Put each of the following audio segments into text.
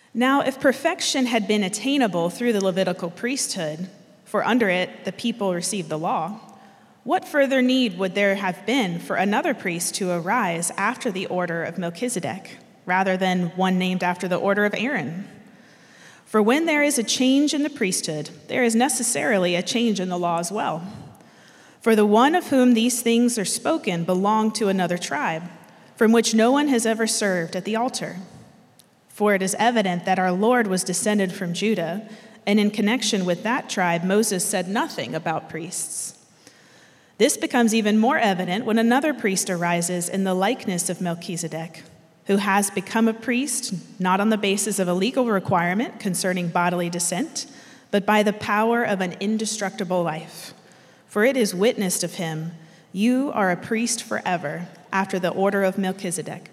Now, if perfection had been attainable through the Levitical priesthood, for under it the people received the law, what further need would there have been for another priest to arise after the order of Melchizedek, rather than one named after the order of Aaron? For when there is a change in the priesthood, there is necessarily a change in the law as well. For the one of whom these things are spoken belonged to another tribe, from which no one has ever served at the altar. For it is evident that our Lord was descended from Judah, and in connection with that tribe, Moses said nothing about priests. This becomes even more evident when another priest arises in the likeness of Melchizedek, who has become a priest not on the basis of a legal requirement concerning bodily descent, but by the power of an indestructible life. For it is witnessed of him, "You are a priest forever, after the order of Melchizedek."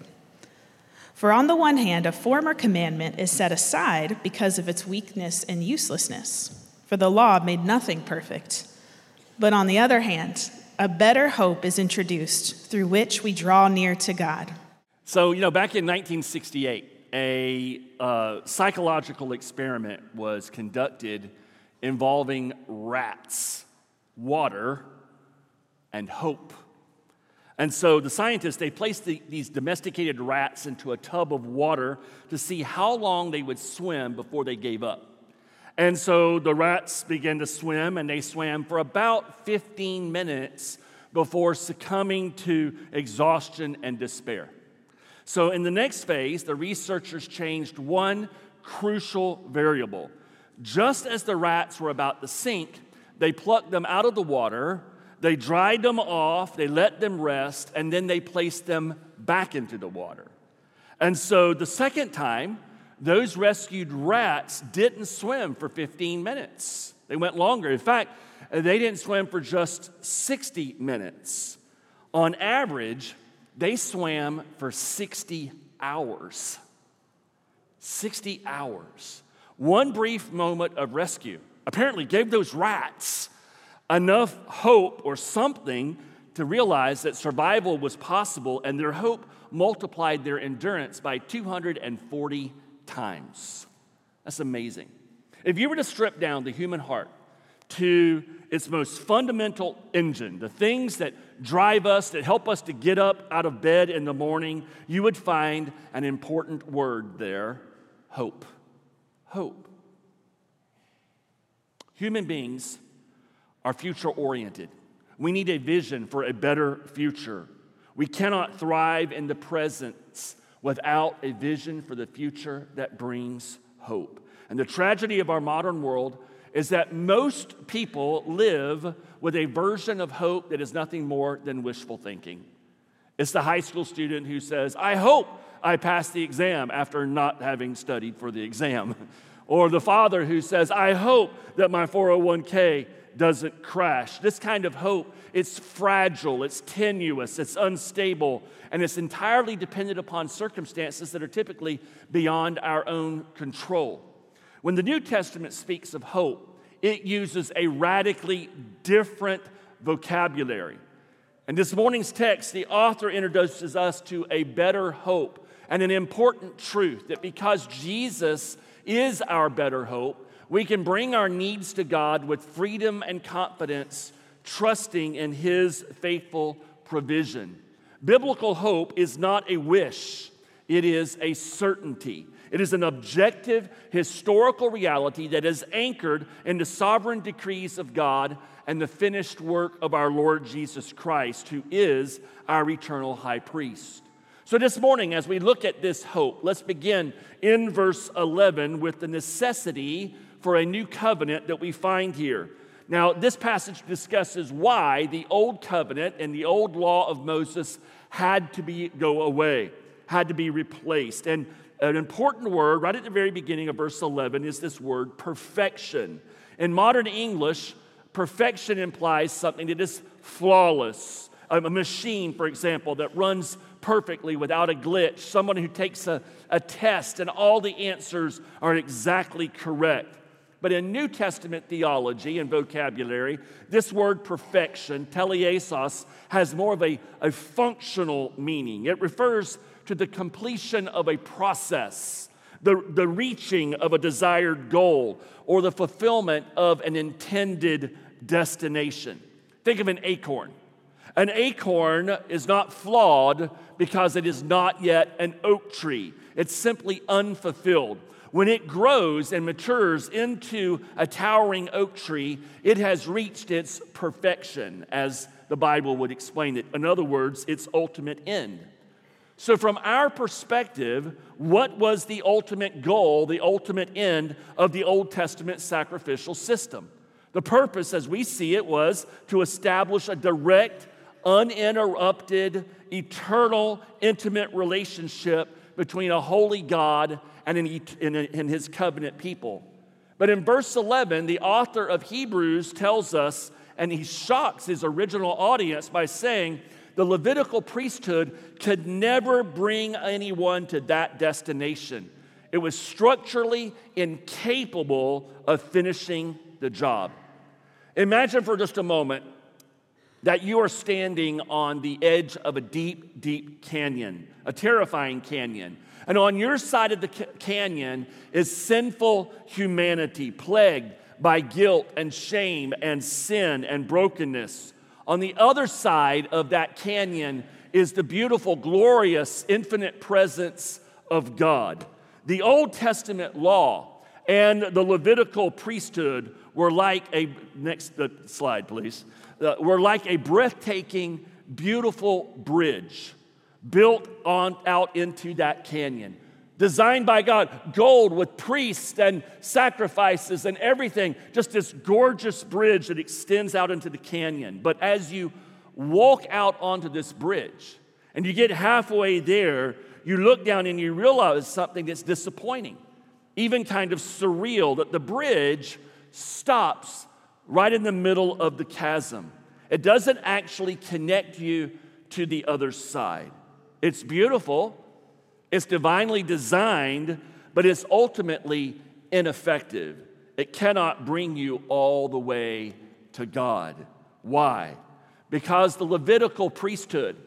For on the one hand, a former commandment is set aside because of its weakness and uselessness, for the law made nothing perfect. But on the other hand, a better hope is introduced through which we draw near to God. So, back in 1968, a psychological experiment was conducted involving rats, water, and hope. And so the scientists, they placed these domesticated rats into a tub of water to see how long they would swim before they gave up. And so the rats began to swim, and they swam for about 15 minutes before succumbing to exhaustion and despair. So in the next phase, the researchers changed one crucial variable. Just as the rats were about to sink, they plucked them out of the water, they dried them off, they let them rest, and then they placed them back into the water. And so the second time, those rescued rats didn't swim for 15 minutes. They went longer. In fact, they didn't swim for just 60 minutes. On average, they swam for 60 hours. 60 hours. One brief moment of rescue apparently gave those rats enough hope or something to realize that survival was possible, and their hope multiplied their endurance by 240 times. That's amazing. If you were to strip down the human heart to its most fundamental engine, the things that drive us, that help us to get up out of bed in the morning, you would find an important word there: hope. Hope. Human beings are future-oriented. We need a vision for a better future. We cannot thrive in the present without a vision for the future that brings hope. And the tragedy of our modern world is that most people live with a version of hope that is nothing more than wishful thinking. It's the high school student who says, "I hope I pass the exam," after not having studied for the exam. Or the father who says, "I hope that my 401k doesn't crash." This kind of hope, it's fragile, it's tenuous, it's unstable, and it's entirely dependent upon circumstances that are typically beyond our own control. When the New Testament speaks of hope, it uses a radically different vocabulary. In this morning's text, the author introduces us to a better hope and an important truth that because Jesus is our better hope, we can bring our needs to God with freedom and confidence, trusting in His faithful provision. Biblical hope is not a wish, it is a certainty. It is an objective, historical reality that is anchored in the sovereign decrees of God and the finished work of our Lord Jesus Christ, who is our eternal high priest. So this morning, as we look at this hope, let's begin in verse 11 with the necessity for a new covenant that we find here. Now, this passage discusses why the old covenant and the old law of Moses had to go away, had to be replaced. And an important word right at the very beginning of verse 11 is this word perfection. In modern English, perfection implies something that is flawless. A machine, for example, that runs perfectly without a glitch. Someone who takes a test and all the answers are exactly correct. But in New Testament theology and vocabulary, this word perfection, teleiosos, has more of a functional meaning. It refers to the completion of a process, the reaching of a desired goal, or the fulfillment of an intended destination. Think of an acorn. An acorn is not flawed because it is not yet an oak tree. It's simply unfulfilled. When it grows and matures into a towering oak tree, it has reached its perfection, as the Bible would explain it. In other words, its ultimate end. So from our perspective, what was the ultimate goal, the ultimate end of the Old Testament sacrificial system? The purpose, as we see it, was to establish a direct, uninterrupted, eternal, intimate relationship between a holy God and his covenant people. But in verse 11, the author of Hebrews tells us, and he shocks his original audience by saying, the Levitical priesthood could never bring anyone to that destination. It was structurally incapable of finishing the job. Imagine for just a moment that you are standing on the edge of a deep, deep canyon, a terrifying canyon. And on your side of the canyon is sinful humanity, plagued by guilt and shame and sin and brokenness. On the other side of that canyon is the beautiful, glorious, infinite presence of God. The Old Testament law and the Levitical priesthood were like next slide, please, were like a breathtaking, beautiful bridge built out into that canyon. Designed by God, gold with priests and sacrifices and everything. Just this gorgeous bridge that extends out into the canyon. But as you walk out onto this bridge and you get halfway there, you look down and you realize something that's disappointing, even kind of surreal, that the bridge stops right in the middle of the chasm. It doesn't actually connect you to the other side. It's beautiful. It's divinely designed, but it's ultimately ineffective. It cannot bring you all the way to God. Why? Because the Levitical priesthood,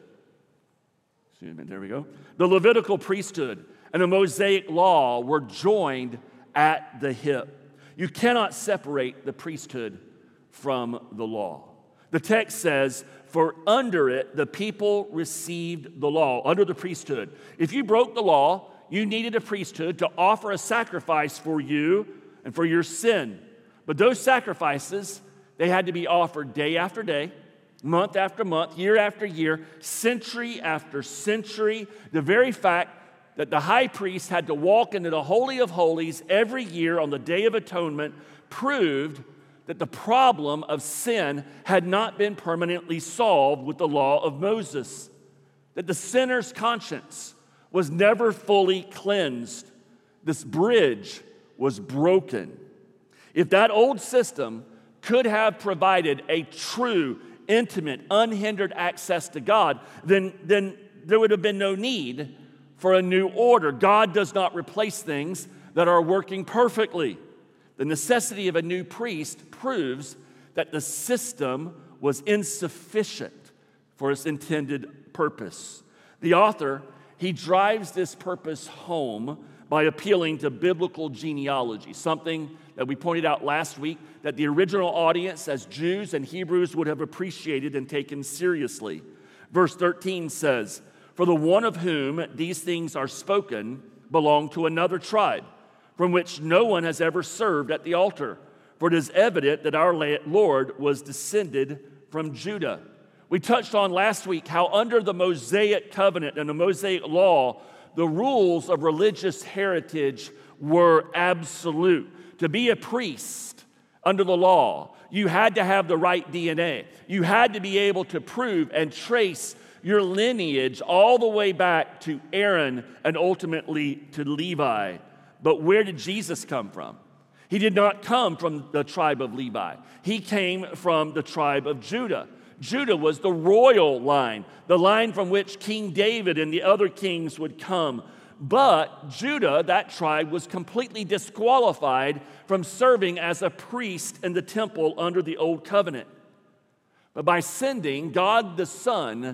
there we go. The Levitical priesthood and the Mosaic law were joined at the hip. You cannot separate the priesthood from the law. The text says, for under it, the people received the law, under the priesthood. If you broke the law, you needed a priesthood to offer a sacrifice for you and for your sin. But those sacrifices, they had to be offered day after day, month after month, year after year, century after century. The very fact that the high priest had to walk into the Holy of Holies every year on the Day of Atonement proved that the problem of sin had not been permanently solved with the law of Moses, that the sinner's conscience was never fully cleansed. This bridge was broken. If that old system could have provided a true, intimate, unhindered access to God, then there would have been no need for a new order. God does not replace things that are working perfectly. The necessity of a new priest proves that the system was insufficient for its intended purpose. The author, he drives this purpose home by appealing to biblical genealogy, something that we pointed out last week that the original audience as Jews and Hebrews would have appreciated and taken seriously. Verse 13 says, "For the one of whom these things are spoken belonged to another tribe, from which no one has ever served at the altar. For it is evident that our Lord was descended from Judah." We touched on last week how under the Mosaic covenant and the Mosaic law, the rules of religious heritage were absolute. To be a priest under the law, you had to have the right DNA. You had to be able to prove and trace your lineage all the way back to Aaron and ultimately to Levi. But where did Jesus come from? He did not come from the tribe of Levi. He came from the tribe of Judah. Judah was the royal line, the line from which King David and the other kings would come. But Judah, that tribe, was completely disqualified from serving as a priest in the temple under the Old Covenant. But by sending God the Son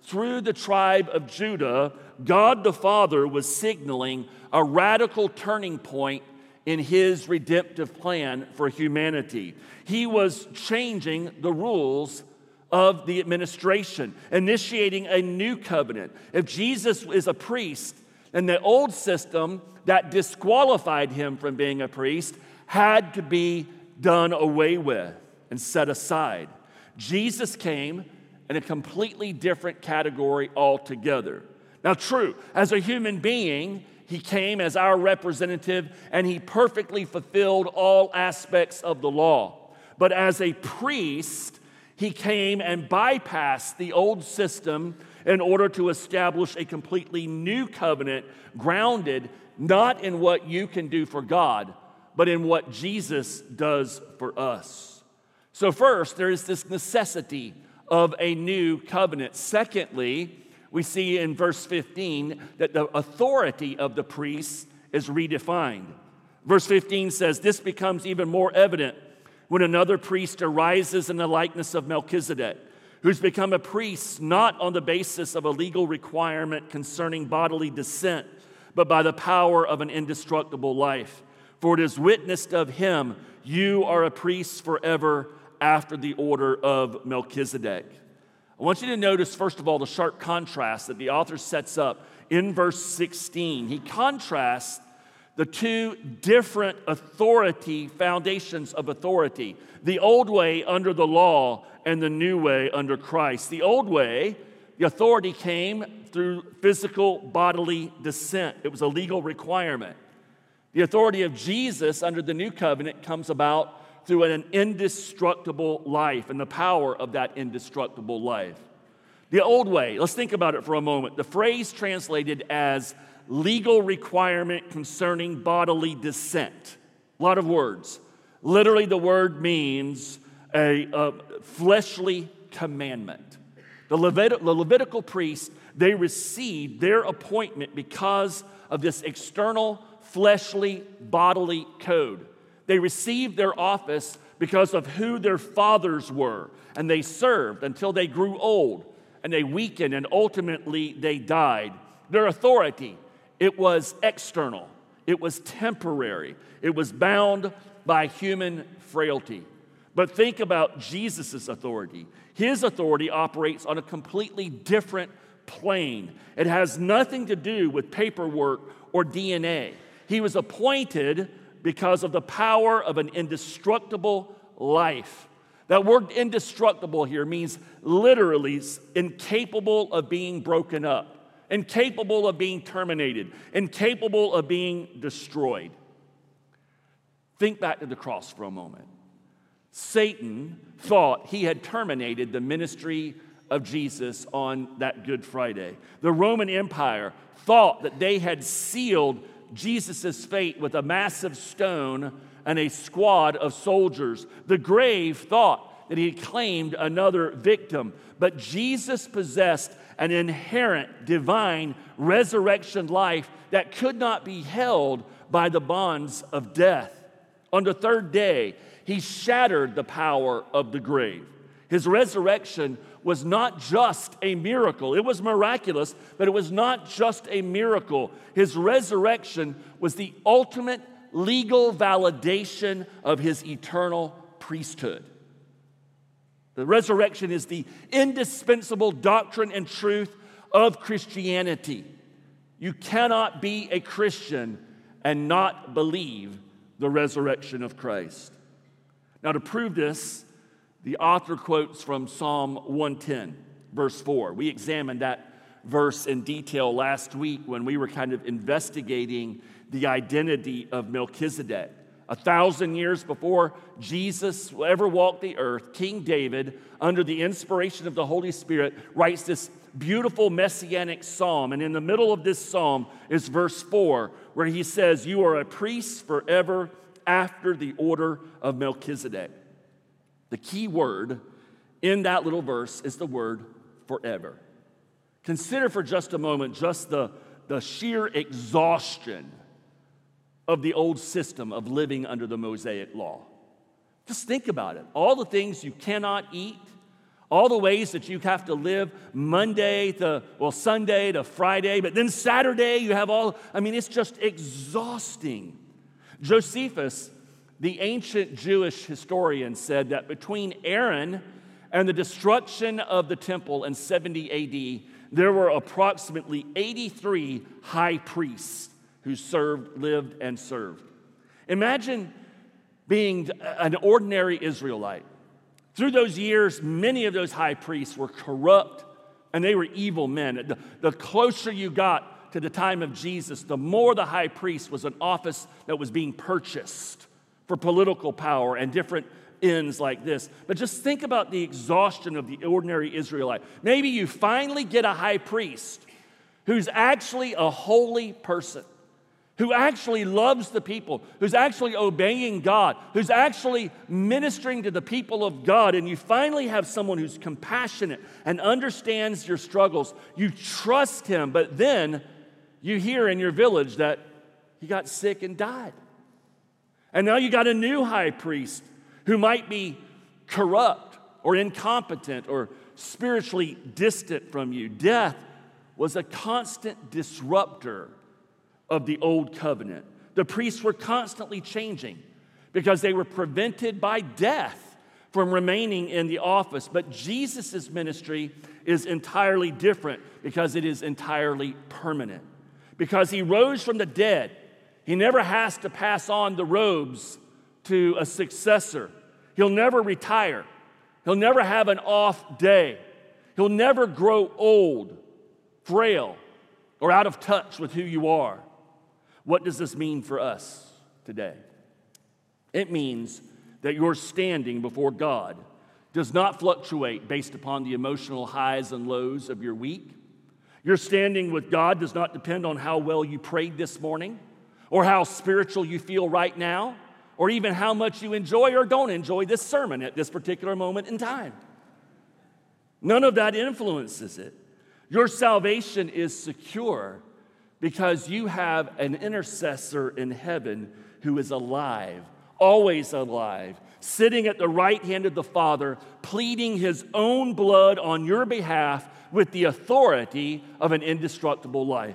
through the tribe of Judah, God the Father was signaling a radical turning point in his redemptive plan for humanity. He was changing the rules of the administration, initiating a new covenant. If Jesus is a priest, then the old system that disqualified him from being a priest had to be done away with and set aside. Jesus came in a completely different category altogether. Now, true, as a human being, he came as our representative and he perfectly fulfilled all aspects of the law. But as a priest, he came and bypassed the old system in order to establish a completely new covenant grounded not in what you can do for God, but in what Jesus does for us. So first, there is this necessity of a new covenant. Secondly, we see in verse 15 that the authority of the priests is redefined. Verse 15 says, "This becomes even more evident when another priest arises in the likeness of Melchizedek, who's become a priest not on the basis of a legal requirement concerning bodily descent, but by the power of an indestructible life. For it is witnessed of him, you are a priest forever after the order of Melchizedek." I want you to notice, first of all, the sharp contrast that the author sets up in verse 16. He contrasts the two different authority, foundations of authority. The old way under the law and the new way under Christ. The old way, the authority came through physical bodily descent. It was a legal requirement. The authority of Jesus under the new covenant comes about through an indestructible life and the power of that indestructible life. The old way, let's think about it for a moment. The phrase translated as legal requirement concerning bodily descent. A lot of words. Literally, the word means a fleshly commandment. The Levitical priests, they received their appointment because of this external, fleshly, bodily code. They received their office because of who their fathers were, and they served until they grew old, and they weakened, and ultimately they died. Their authority, it was external. It was temporary. It was bound by human frailty. But think about Jesus' authority. His authority operates on a completely different plane. It has nothing to do with paperwork or DNA. He was appointed because of the power of an indestructible life. That word indestructible here means literally incapable of being broken up, incapable of being terminated, incapable of being destroyed. Think back to the cross for a moment. Satan thought he had terminated the ministry of Jesus on that Good Friday. The Roman Empire thought that they had sealed Jesus' fate with a massive stone and a squad of soldiers. The grave thought that he had claimed another victim, but Jesus possessed an inherent divine resurrection life that could not be held by the bonds of death. On the third day, he shattered the power of the grave. His resurrection was not just a miracle. It was miraculous, but it was not just a miracle. His resurrection was the ultimate legal validation of his eternal priesthood. The resurrection is the indispensable doctrine and truth of Christianity. You cannot be a Christian and not believe the resurrection of Christ. Now, to prove this, the author quotes from Psalm 110, verse 4. We examined that verse in detail last week when we were kind of investigating the identity of Melchizedek. 1,000 years before Jesus ever walked the earth, King David, under the inspiration of the Holy Spirit, writes this beautiful messianic psalm. And in the middle of this psalm is verse 4, where he says, "You are a priest forever after the order of Melchizedek." The key word in that little verse is the word forever. Consider for just a moment just the sheer exhaustion of the old system of living under the Mosaic law. Just think about it. All the things you cannot eat, all the ways that you have to live Sunday to Friday, but then Saturday you have it's just exhausting. Josephus, the ancient Jewish historian, said that between Aaron and the destruction of the temple in 70 AD, there were approximately 83 high priests who lived and served. Imagine being an ordinary Israelite. Through those years, many of those high priests were corrupt and they were evil men. The closer you got to the time of Jesus, the more the high priest was an office that was being purchased for political power and different ends like this. But just think about the exhaustion of the ordinary Israelite. Maybe you finally get a high priest who's actually a holy person, who actually loves the people, who's actually obeying God, who's actually ministering to the people of God, and you finally have someone who's compassionate and understands your struggles. You trust him, but then you hear in your village that he got sick and died. And now you got a new high priest who might be corrupt or incompetent or spiritually distant from you. Death was a constant disruptor of the old covenant. The priests were constantly changing because they were prevented by death from remaining in the office. But Jesus' ministry is entirely different because it is entirely permanent. Because he rose from the dead, he never has to pass on the robes to a successor. He'll never retire. He'll never have an off day. He'll never grow old, frail, or out of touch with who you are. What does this mean for us today? It means that your standing before God does not fluctuate based upon the emotional highs and lows of your week. Your standing with God does not depend on how well you prayed this morning, or how spiritual you feel right now, or even how much you enjoy or don't enjoy this sermon at this particular moment in time. None of that influences it. Your salvation is secure because you have an intercessor in heaven who is alive, always alive, sitting at the right hand of the Father, pleading his own blood on your behalf with the authority of an indestructible life.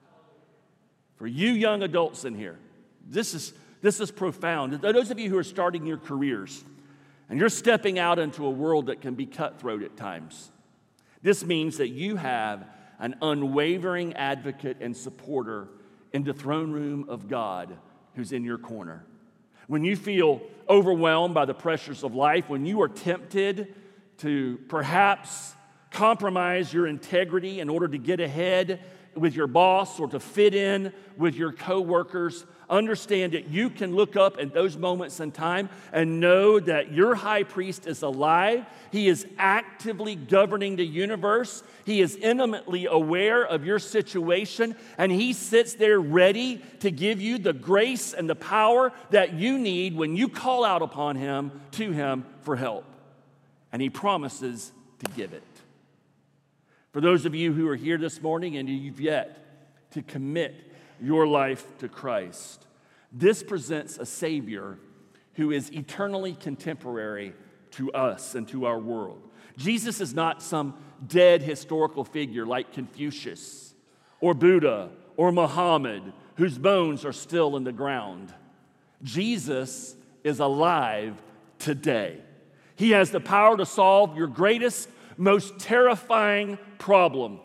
For you young adults in here, this is profound. Those of you who are starting your careers and you're stepping out into a world that can be cutthroat at times, this means that you have an unwavering advocate and supporter in the throne room of God who's in your corner. When you feel overwhelmed by the pressures of life, when you are tempted to perhaps compromise your integrity in order to get ahead with your boss or to fit in with your coworkers, understand that you can look up at those moments in time and know that your high priest is alive. He is actively governing the universe. He is intimately aware of your situation, and he sits there ready to give you the grace and the power that you need when you call out upon him, to him for help. And he promises to give it. For those of you who are here this morning and you've yet to commit your life to Christ, this presents a Savior who is eternally contemporary to us and to our world. Jesus is not some dead historical figure like Confucius or Buddha or Muhammad, whose bones are still in the ground. Jesus is alive today. He has the power to solve your greatest, most terrifying problem.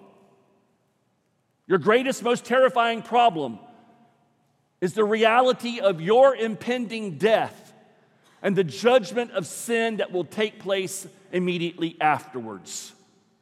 Your greatest, most terrifying problem is the reality of your impending death and the judgment of sin that will take place immediately afterwards.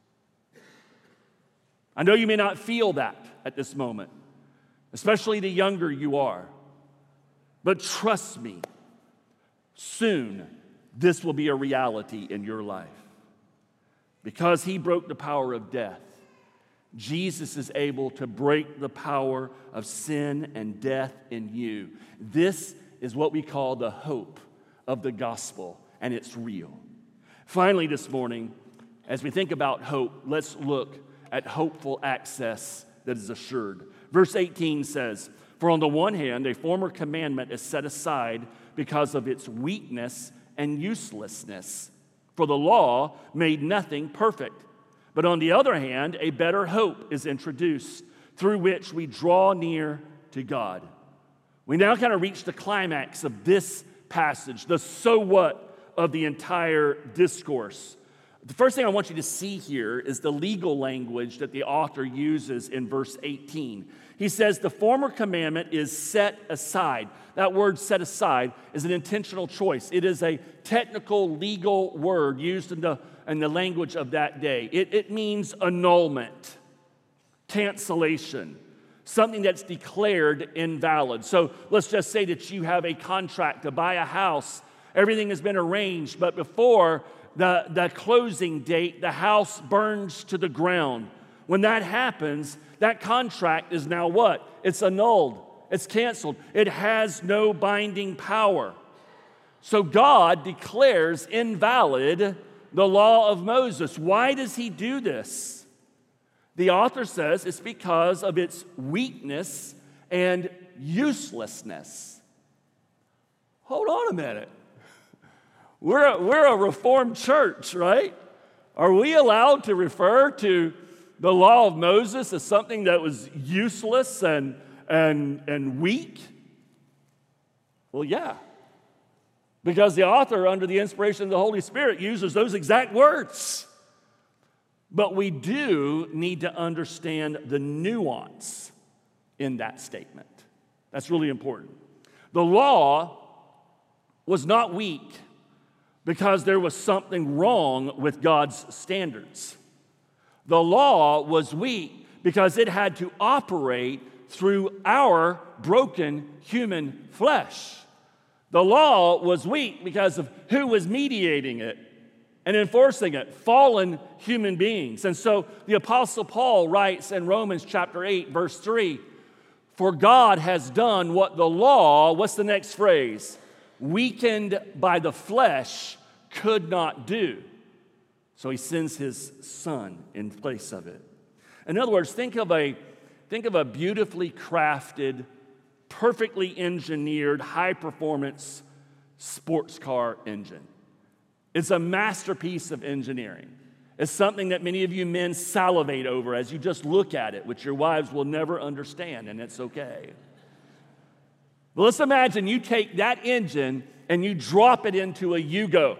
I know you may not feel that at this moment, especially the younger you are, but trust me, soon this will be a reality in your life. Because he broke the power of death, Jesus is able to break the power of sin and death in you. This is what we call the hope of the gospel, and it's real. Finally, this morning, as we think about hope, let's look at hopeful access that is assured. Verse 18 says, "For on the one hand, a former commandment is set aside because of its weakness and uselessness. For the law made nothing perfect. But on the other hand, a better hope is introduced through which we draw near to God. We now kind of reach the climax of this passage, the so what of the entire discourse. The first thing I want you to see here is the legal language that the author uses in verse 18. He says, the former commandment is set aside. That word set aside is an intentional choice. It is a technical legal word used in the language of that day. It means annulment, cancellation, something that's declared invalid. So let's just say that you have a contract to buy a house. Everything has been arranged, but before the closing date, the house burns to the ground. When that happens, that contract is now what? It's annulled. It's canceled. It has no binding power. So God declares invalid the law of Moses. Why does he do this? The author says it's because of its weakness and uselessness. Hold on a minute. We're a Reformed church, right? Are we allowed to refer to the law of Moses as something that was useless and weak? Well, yeah. Because the author, under the inspiration of the Holy Spirit, uses those exact words. But we do need to understand the nuance in that statement. That's really important. The law was not weak because there was something wrong with God's standards. The law was weak because it had to operate through our broken human flesh. The law was weak because of who was mediating it and enforcing it, fallen human beings. And so the Apostle Paul writes in Romans chapter 8, verse 3, for God has done what the law, what's the next phrase? Weakened by the flesh could not do. So he sends his son in place of it. In other words, think of a beautifully crafted, perfectly engineered, high-performance sports car engine. It's a masterpiece of engineering. It's something that many of you men salivate over as you just look at it, which your wives will never understand, and it's okay. But let's imagine you take that engine and you drop it into a Yugo.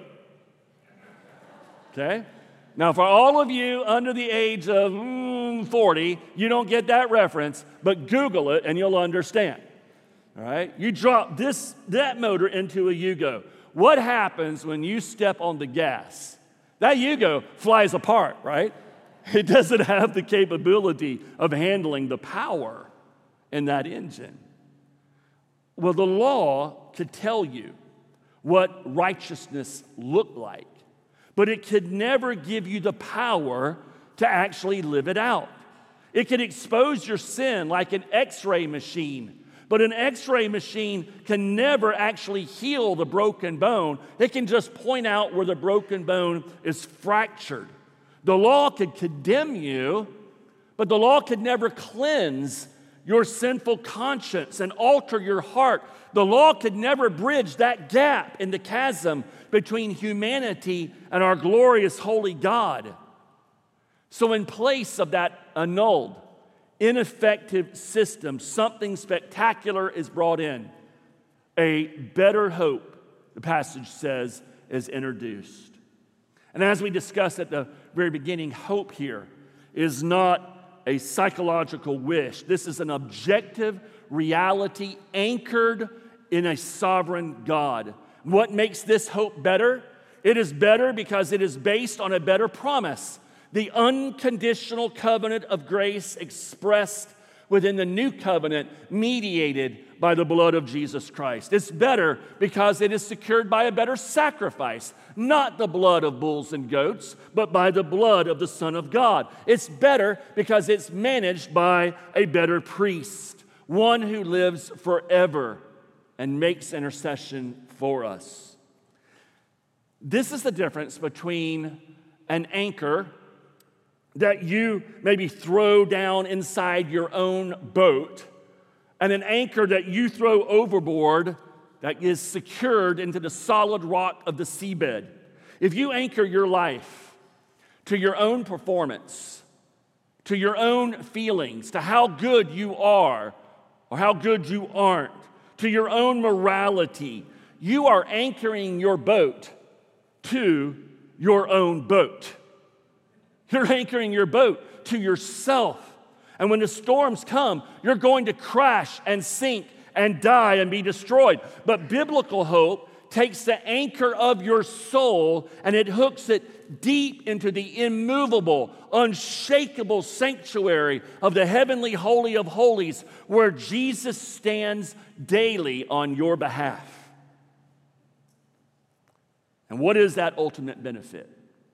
Okay? Now, for all of you under the age of 40, you don't get that reference, but Google it and you'll understand. All right? You drop that motor into a Yugo. What happens when you step on the gas? That Yugo flies apart, right? It doesn't have the capability of handling the power in that engine. Well, the law could tell you what righteousness looked like, but it could never give you the power to actually live it out. It could expose your sin like an X-ray machine, but an X-ray machine can never actually heal the broken bone. It can just point out where the broken bone is fractured. The law could condemn you, but the law could never cleanse your sinful conscience and alter your heart. The law could never bridge that gap in the chasm between humanity and our glorious holy God. So in place of that annulled, ineffective system, something spectacular is brought in. A better hope, the passage says, is introduced. And as we discussed at the very beginning, hope here is not a psychological wish. This is an objective reality anchored in a sovereign God. What makes this hope better? It is better because it is based on a better promise. The unconditional covenant of grace expressed within the new covenant mediated by the blood of Jesus Christ. It's better because it is secured by a better sacrifice, not the blood of bulls and goats, but by the blood of the Son of God. It's better because it's managed by a better priest, one who lives forever and makes intercession for us. This is the difference between an anchor that you maybe throw down inside your own boat and an anchor that you throw overboard that is secured into the solid rock of the seabed. If you anchor your life to your own performance, to your own feelings, to how good you are or how good you aren't, to your own morality, you are anchoring your boat to your own boat. You're anchoring your boat to yourself. And when the storms come, you're going to crash and sink and die and be destroyed. But biblical hope takes the anchor of your soul and it hooks it deep into the immovable, unshakable sanctuary of the heavenly holy of holies, where Jesus stands daily on your behalf. And what is that ultimate benefit?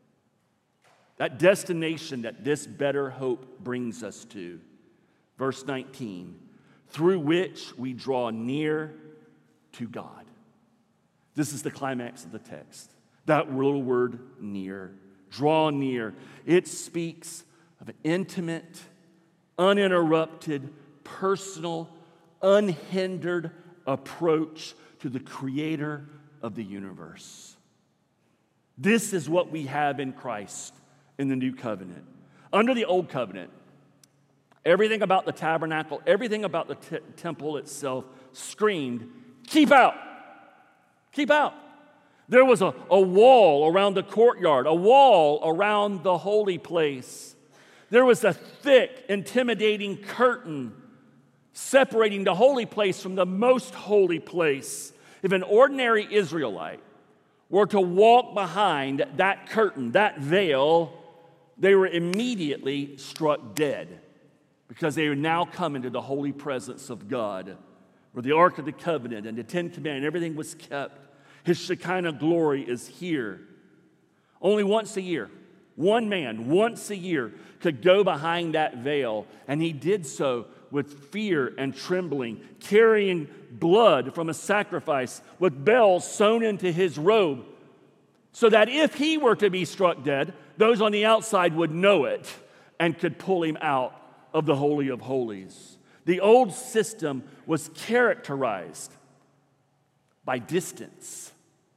That destination that this better hope brings us to. Verse 19, through which we draw near to God. This is the climax of the text. That little word, near. Draw near. It speaks of an intimate, uninterrupted, personal, unhindered approach to the Creator of the universe. This is what we have in Christ in the new covenant. Under the old covenant, everything about the tabernacle, everything about the temple itself screamed, keep out. Keep out. There was a wall around the courtyard, a wall around the holy place. There was a thick, intimidating curtain separating the holy place from the most holy place. If an ordinary Israelite were to walk behind that curtain, that veil, they were immediately struck dead because they would now come into the holy presence of God, where the Ark of the Covenant and the Ten Commandments, everything was kept. His Shekinah glory is here. Only once a year, one man, once a year, could go behind that veil, and he did so with fear and trembling, carrying blood from a sacrifice with bells sewn into his robe, so that if he were to be struck dead, those on the outside would know it and could pull him out of the Holy of Holies. The old system was characterized by distance,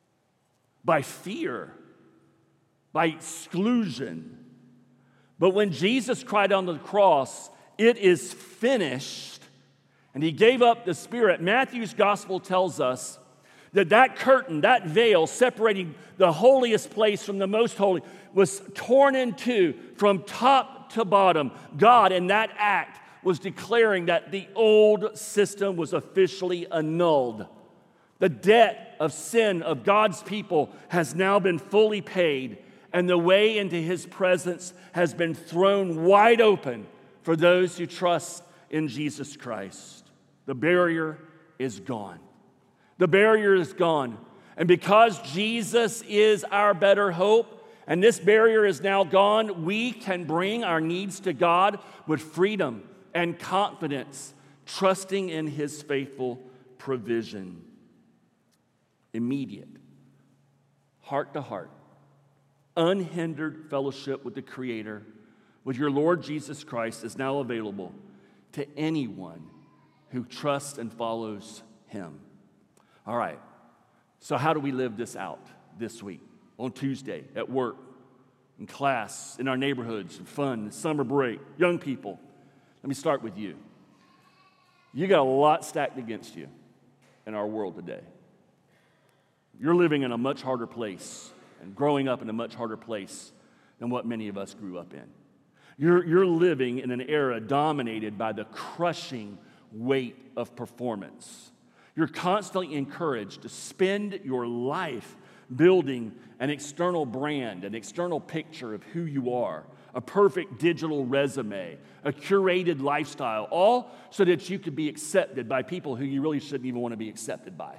by fear, by exclusion. But when Jesus cried on the cross, "It is finished," and he gave up the Spirit, Matthew's gospel tells us that curtain, that veil separating the holiest place from the most holy, was torn in two from top to bottom. God, in that act, was declaring that the old system was officially annulled. The debt of sin of God's people has now been fully paid, and the way into his presence has been thrown wide open for those who trust in Jesus Christ. The barrier is gone. The barrier is gone. And because Jesus is our better hope, and this barrier is now gone, we can bring our needs to God with freedom and confidence, trusting in his faithful provision. Immediate, heart-to-heart, unhindered fellowship with the Creator, with your Lord Jesus Christ, is now available to anyone who trusts and follows him. All right, so how do we live this out this week? On Tuesday, at work, in class, in our neighborhoods, in fun, summer break, young people. Let me start with you. You got a lot stacked against you in our world today. You're living in a much harder place and growing up in a much harder place than what many of us grew up in. You're living in an era dominated by the crushing weight of performance. You're constantly encouraged to spend your life building an external brand, an external picture of who you are, a perfect digital resume, a curated lifestyle, all so that you could be accepted by people who you really shouldn't even want to be accepted by.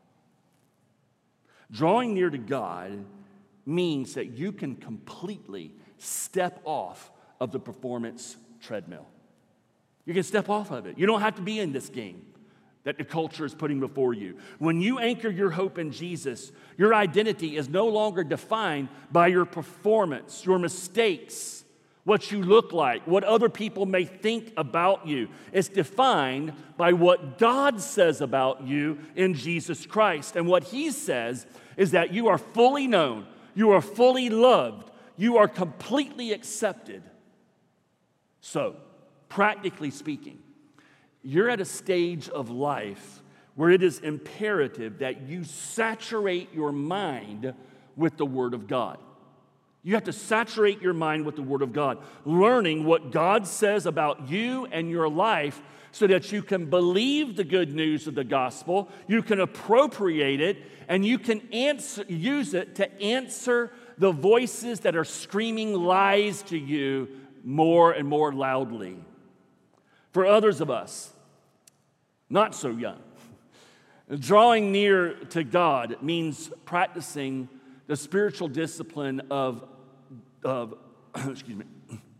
Drawing near to God means that you can completely step off of the performance treadmill. You can step off of it. You don't have to be in this game that the culture is putting before you. When you anchor your hope in Jesus, your identity is no longer defined by your performance, your mistakes, what you look like, what other people may think about you. It's defined by what God says about you in Jesus Christ. And what he says is that you are fully known You are fully loved. You are completely accepted. So, practically speaking, you're at a stage of life where it is imperative that you saturate your mind with the Word of God. You have to saturate your mind with the Word of God, learning what God says about you and your life so that you can believe the good news of the gospel, you can appropriate it, and you can use it to answer the voices that are screaming lies to you more and more loudly. For others of us, not so young, drawing near to God means practicing the spiritual discipline of excuse me,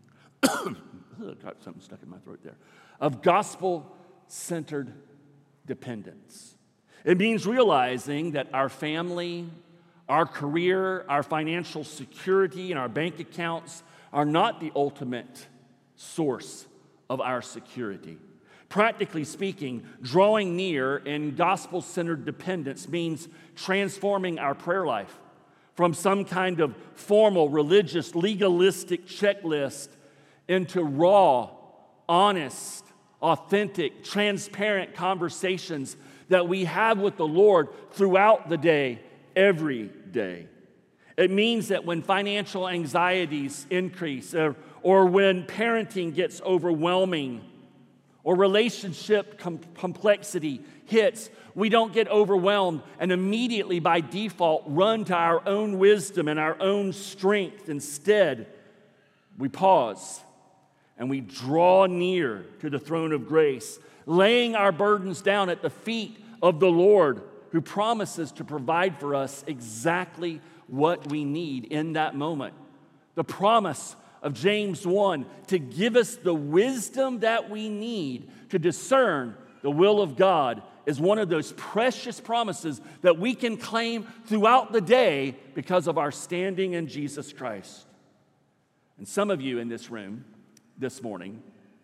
got something stuck in my throat there, of gospel-centered dependence. It means realizing that our family, our career, our financial security, and our bank accounts are not the ultimate source of our security. Practically speaking, drawing near in gospel-centered dependence means transforming our prayer life from some kind of formal, religious, legalistic checklist into raw, honest, authentic, transparent conversations that we have with the Lord throughout the day, every day. It means that when financial anxieties increase, or when parenting gets overwhelming, or relationship complexity hits, we don't get overwhelmed and immediately by default run to our own wisdom and our own strength. Instead, we pause and we draw near to the throne of grace, laying our burdens down at the feet of the Lord, who promises to provide for us exactly what we need in that moment. The promise of James 1 to give us the wisdom that we need to discern the will of God is one of those precious promises that we can claim throughout the day because of our standing in Jesus Christ. And some of you in this room this morning,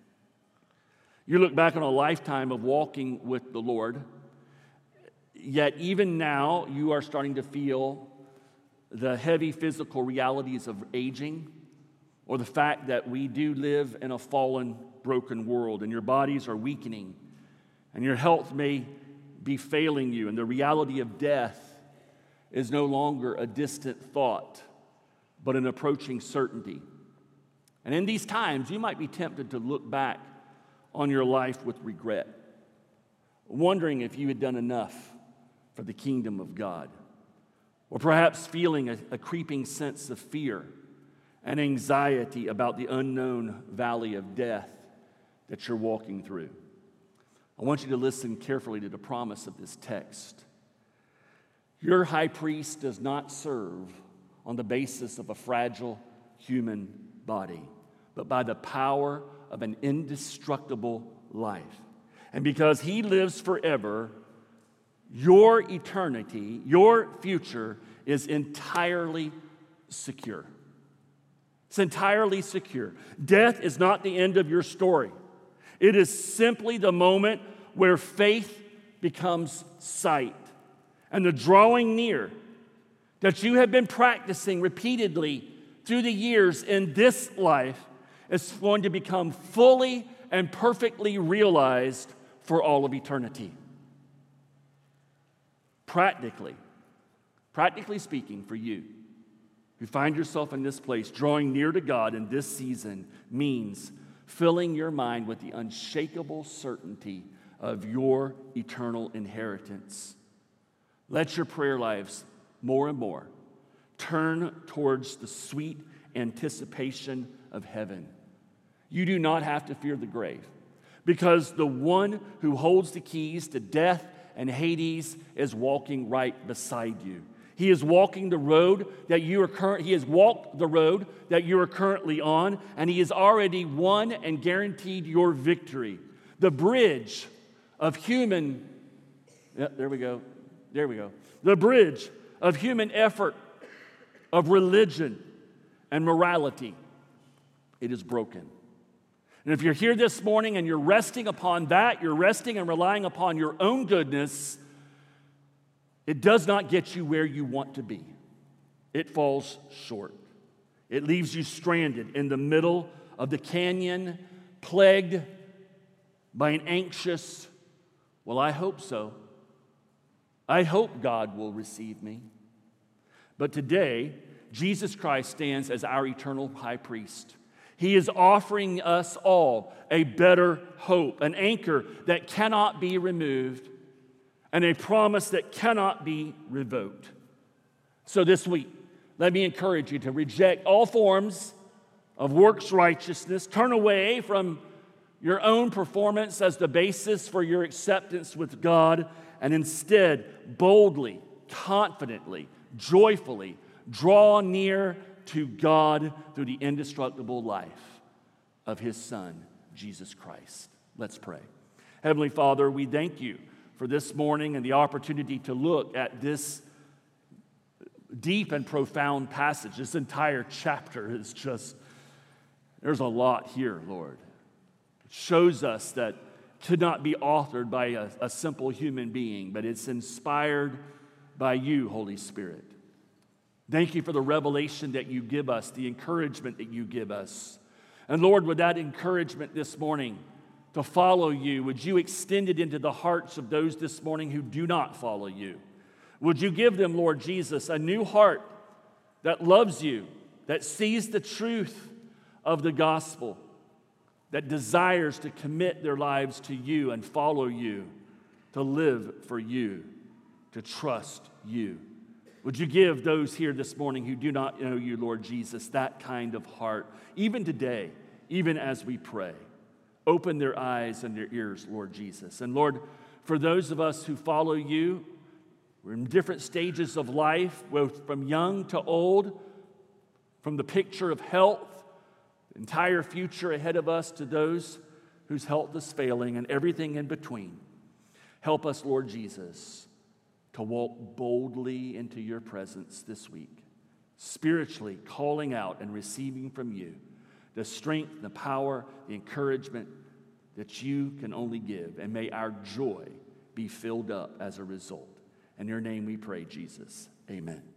you look back on a lifetime of walking with the Lord, yet even now you are starting to feel the heavy physical realities of aging, or the fact that we do live in a fallen, broken world, and your bodies are weakening, and your health may be failing you, and the reality of death is no longer a distant thought, but an approaching certainty. And in these times, you might be tempted to look back on your life with regret, wondering if you had done enough for the kingdom of God, or perhaps feeling a creeping sense of fear and anxiety about the unknown valley of death that you're walking through. I want you to listen carefully to the promise of this text. Your high priest does not serve on the basis of a fragile human body, but by the power of an indestructible life. And because he lives forever, your eternity, your future is entirely secure. It's entirely secure. Death is not the end of your story. It is simply the moment where faith becomes sight. And the drawing near that you have been practicing repeatedly through the years in this life is going to become fully and perfectly realized for all of eternity. Practically speaking, for you who find yourself in this place, drawing near to God in this season means filling your mind with the unshakable certainty of your eternal inheritance. Let your prayer lives more and more turn towards the sweet anticipation of heaven. You do not have to fear the grave, because the one who holds the keys to death and Hades is walking right beside you. He is walking the road that he has walked the road that you are currently on, and he has already won and guaranteed your victory. The bridge of human, there we go. The bridge of human effort, of religion and morality, it is broken. And if you're here this morning and you're resting upon that, you're resting and relying upon your own goodness, it does not get you where you want to be. it falls short. It leaves you stranded in the middle of the canyon, plagued by an anxious, well, I hope so. I hope God will receive me. But today, Jesus Christ stands as our eternal high priest. He is offering us all a better hope, an anchor that cannot be removed, and a promise that cannot be revoked. So this week, let me encourage you to reject all forms of works righteousness, turn away from your own performance as the basis for your acceptance with God, and instead boldly, confidently, joyfully draw near to God through the indestructible life of His Son, Jesus Christ. Let's pray. Heavenly Father, we thank you for this morning and the opportunity to look at this deep and profound passage. This entire chapter is just, there's a lot here, Lord. It shows us that it could not be authored by a simple human being, but it's inspired by you, Holy Spirit. Thank you for the revelation that you give us, the encouragement that you give us. And Lord, with that encouragement this morning to follow you, would you extend it into the hearts of those this morning who do not follow you? Would you give them, Lord Jesus, a new heart that loves you, that sees the truth of the gospel, that desires to commit their lives to you and follow you, to live for you, to trust you? Would you give those here this morning who do not know you, Lord Jesus, that kind of heart, even today, even as we pray? Open their eyes and their ears, Lord Jesus. And Lord, for those of us who follow you, we're in different stages of life, both from young to old, from the picture of health, the entire future ahead of us, to those whose health is failing and everything in between. Help us, Lord Jesus, to walk boldly into your presence this week, spiritually calling out and receiving from you the strength, the power, the encouragement that you can only give. And may our joy be filled up as a result. In your name we pray, Jesus. Amen.